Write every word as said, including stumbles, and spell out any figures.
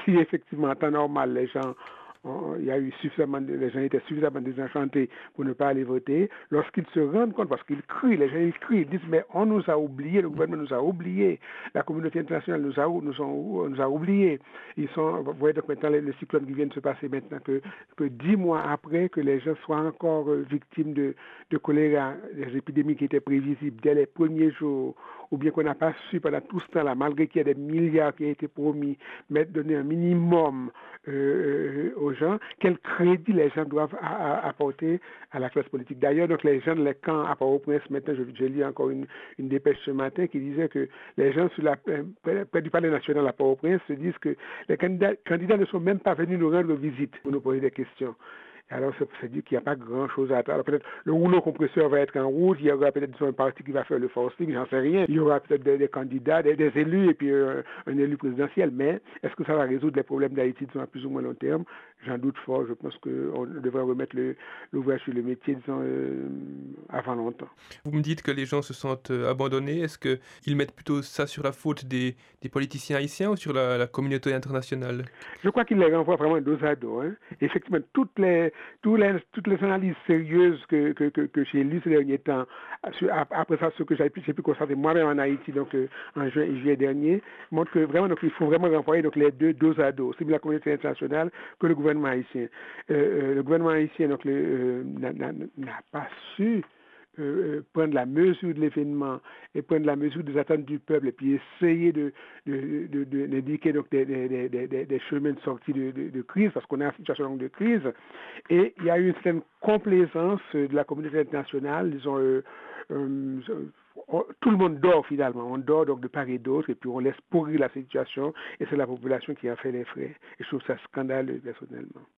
si effectivement, en temps normal, les gens il y a eu suffisamment de, les gens étaient suffisamment désenchantés pour ne pas aller voter. Lorsqu'ils se rendent compte, parce qu'ils crient, les gens ils crient, ils disent mais on nous a oubliés, le gouvernement nous a oubliés, la communauté internationale nous a, nous ont, nous a oubliés. Ils sont, vous voyez donc maintenant le cyclone qui vient de se passer maintenant, que, que dix mois après que les gens soient encore victimes de, de choléra, des épidémies qui étaient prévisibles dès les premiers jours, ou bien qu'on n'a pas su pendant tout ce temps-là, malgré qu'il y a des milliards qui ont été promis, mais donner un minimum euh, aux gens, quel crédit les gens doivent a, a, apporter à la classe politique. D'ailleurs, donc les gens, les camps à Port-au-Prince, maintenant, je, je lis encore une, une dépêche ce matin qui disait que les gens sur la, près, près du palais national à Port-au-Prince se disent que les candidats, candidats ne sont même pas venus nous rendre visite pour nous poser des questions. Alors, c'est dire qu'il n'y a pas grand-chose à attendre. Peut-être le rouleau compresseur va être en route, il y aura peut-être un parti qui va faire le forcing, j'en sais rien. Il y aura peut-être des, des candidats, des, des élus et puis euh, un élu présidentiel. Mais est-ce que ça va résoudre les problèmes d'Haïti disons, à plus ou moins long terme? J'en doute fort. Je pense qu'on devrait remettre le, l'ouvrage sur le métier disons, euh, avant longtemps. Vous me dites que les gens se sentent euh, abandonnés. Est-ce qu'ils mettent plutôt ça sur la faute des, des politiciens haïtiens ou sur la, la communauté internationale? Je crois qu'ils les renvoient vraiment dos à dos. Hein. Effectivement, toutes les Toutes les, toutes les analyses sérieuses que, que, que, que j'ai lues ces derniers temps, après ça, ce que j'ai pu, j'ai pu constater moi-même en Haïti, donc euh, en juin et juillet dernier, montrent que vraiment, donc, il faut vraiment renvoyer donc, les deux dos à dos, c'est bien la communauté internationale que le gouvernement haïtien. Euh, euh, le gouvernement haïtien donc, le, euh, n'a, n'a, n'a pas su Euh, prendre la mesure de l'événement et prendre la mesure des attentes du peuple et puis essayer de, de, de, de, d'indiquer donc des, des, des, des, des chemins de sortie de, de, de crise parce qu'on est en situation de crise et il y a eu une certaine complaisance de la communauté internationale, disons euh, euh, tout le monde dort finalement, on dort donc de part et d'autre et puis on laisse pourrir la situation et c'est la population qui a fait les frais et je trouve ça scandaleux personnellement.